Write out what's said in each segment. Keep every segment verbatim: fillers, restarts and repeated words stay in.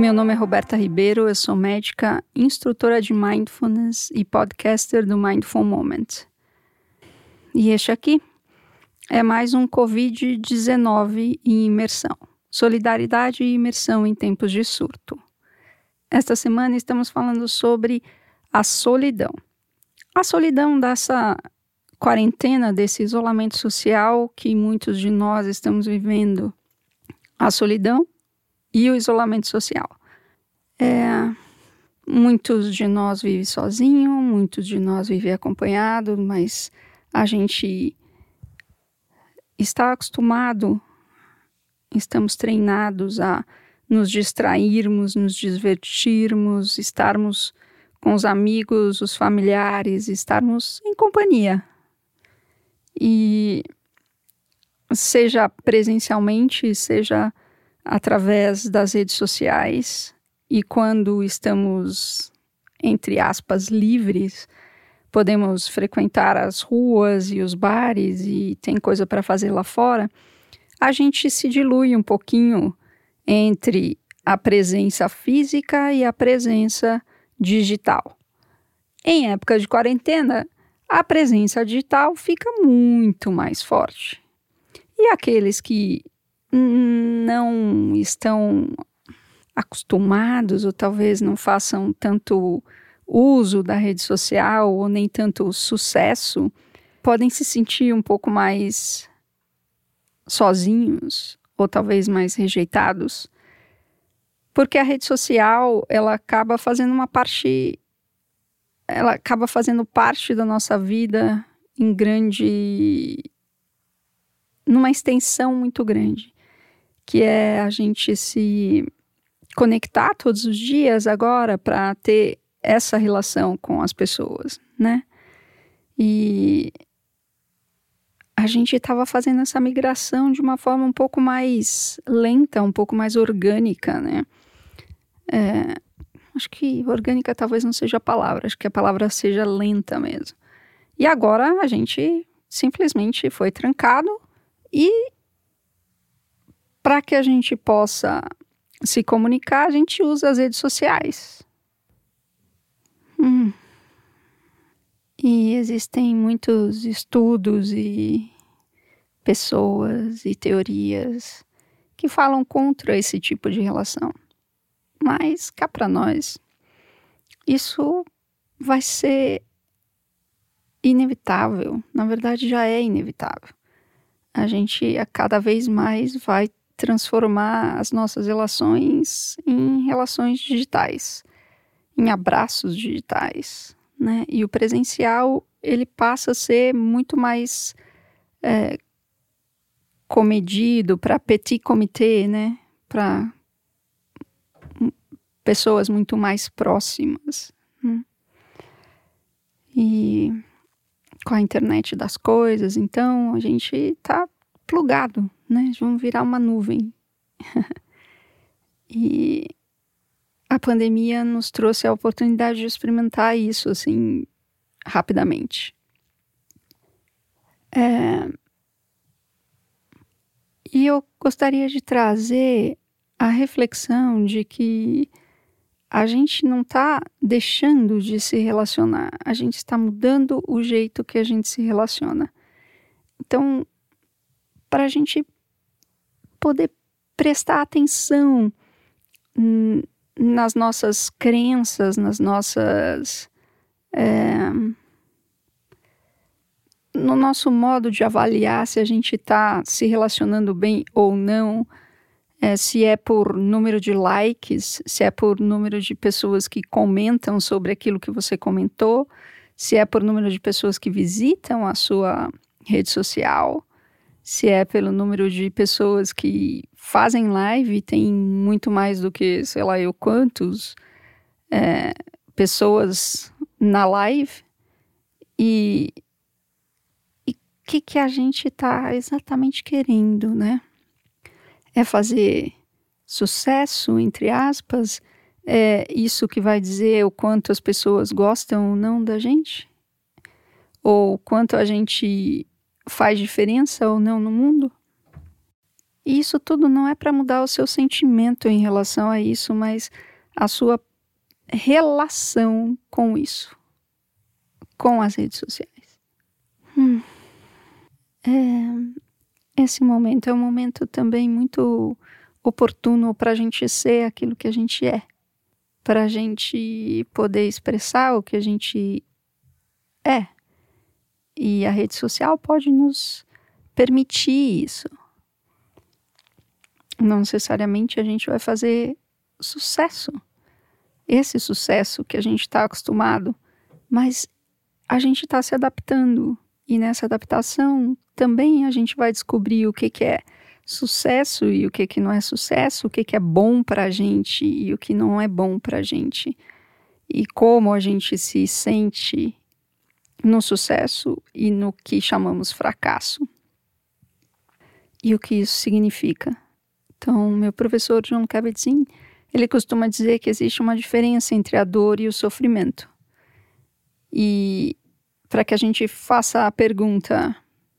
Meu nome é Roberta Ribeiro, eu sou médica, instrutora de Mindfulness e podcaster do Mindful Moment. E este aqui é mais um covid dezenove em imersão. Solidariedade e imersão em tempos de surto. Esta semana estamos falando sobre a solidão. A solidão dessa quarentena, desse isolamento social que muitos de nós estamos vivendo. A solidão e o isolamento social. É, muitos de nós vivem sozinhos, muitos de nós vivem acompanhados, mas a gente está acostumado, estamos treinados a nos distrairmos, nos divertirmos, estarmos com os amigos, os familiares, estarmos em companhia. E seja presencialmente, seja através das redes sociais, e quando estamos, entre aspas, livres, podemos frequentar as ruas e os bares e tem coisa para fazer lá fora, a gente se dilui um pouquinho entre a presença física e a presença digital. Em época de quarentena, a presença digital fica muito mais forte. E aqueles que não estão acostumados ou talvez não façam tanto uso da rede social ou nem tanto sucesso, podem se sentir um pouco mais sozinhos ou talvez mais rejeitados, porque a rede social ela acaba fazendo uma parte, ela acaba fazendo parte da nossa vida em grande, numa extensão muito grande. Que é a gente se conectar todos os dias agora para ter essa relação com as pessoas, né? E a gente estava fazendo essa migração de uma forma um pouco mais lenta, um pouco mais orgânica, né? É, acho que orgânica talvez não seja a palavra, acho que a palavra seja lenta mesmo. E agora a gente simplesmente foi trancado e para que a gente possa se comunicar, a gente usa as redes sociais. Hum. E existem muitos estudos e pessoas e teorias que falam contra esse tipo de relação. Mas, cá para nós, isso vai ser inevitável. Na verdade, já é inevitável. A gente, a cada vez mais, vai transformar as nossas relações em relações digitais, em abraços digitais, né? E o presencial, ele passa a ser muito mais é, comedido para petit comité, né? Para pessoas muito mais próximas. Né? E com a internet das coisas, então, a gente está plugado, né? Vamos virar uma nuvem. E a pandemia nos trouxe a oportunidade de experimentar isso, assim, rapidamente. É... E eu gostaria de trazer a reflexão de que a gente não está deixando de se relacionar, a gente está mudando o jeito que a gente se relaciona. Então, para a gente poder prestar atenção n- nas nossas crenças, nas nossas... É, no nosso modo de avaliar se a gente está se relacionando bem ou não, é, se é por número de likes, se é por número de pessoas que comentam sobre aquilo que você comentou, se é por número de pessoas que visitam a sua rede social, se é pelo número de pessoas que fazem live, tem muito mais do que, sei lá eu quantos, é, pessoas na live, e o que, que a gente está exatamente querendo, né? É fazer sucesso, entre aspas? É isso que vai dizer o quanto as pessoas gostam ou não da gente? Ou quanto a gente faz diferença ou não no mundo? E isso tudo não é para mudar o seu sentimento em relação a isso, mas a sua relação com isso, com as redes sociais. Hum. É, esse momento é um momento também muito oportuno para a gente ser aquilo que a gente é, para a gente poder expressar o que a gente é. E a rede social pode nos permitir isso. Não necessariamente a gente vai fazer sucesso, esse sucesso que a gente está acostumado, mas a gente está se adaptando, e nessa adaptação também a gente vai descobrir o que, que é sucesso e o que, que não é sucesso, o que, que é bom para a gente e o que não é bom para a gente, e como a gente se sente no sucesso e no que chamamos fracasso, e o que isso significa. Então, meu professor Jon Kabat-Zinn, ele costuma dizer que existe uma diferença entre a dor e o sofrimento. E para que a gente faça a pergunta,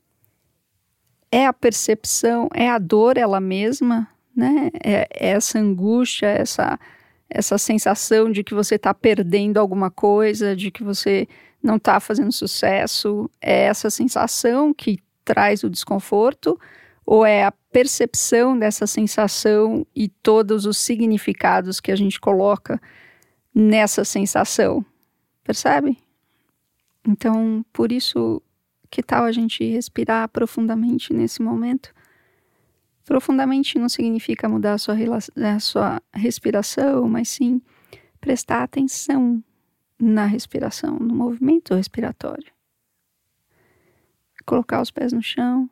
é a percepção, é a dor ela mesma, né? É, é essa angústia, essa, essa sensação de que você está perdendo alguma coisa, de que você não está fazendo sucesso, é essa sensação que traz o desconforto, ou é a percepção dessa sensação e todos os significados que a gente coloca nessa sensação, percebe? Então, por isso, que tal a gente respirar profundamente nesse momento? Profundamente não significa mudar a sua, a sua respiração, mas sim prestar atenção na respiração, no movimento respiratório. Colocar os pés no chão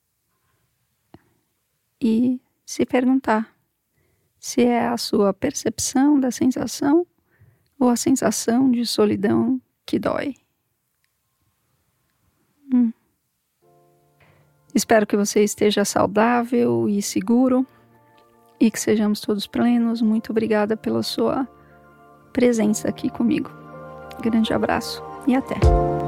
e se perguntar se é a sua percepção da sensação ou a sensação de solidão que dói. Hum. Espero que você esteja saudável e seguro e que sejamos todos plenos. Muito obrigada pela sua presença aqui comigo. Grande abraço e até!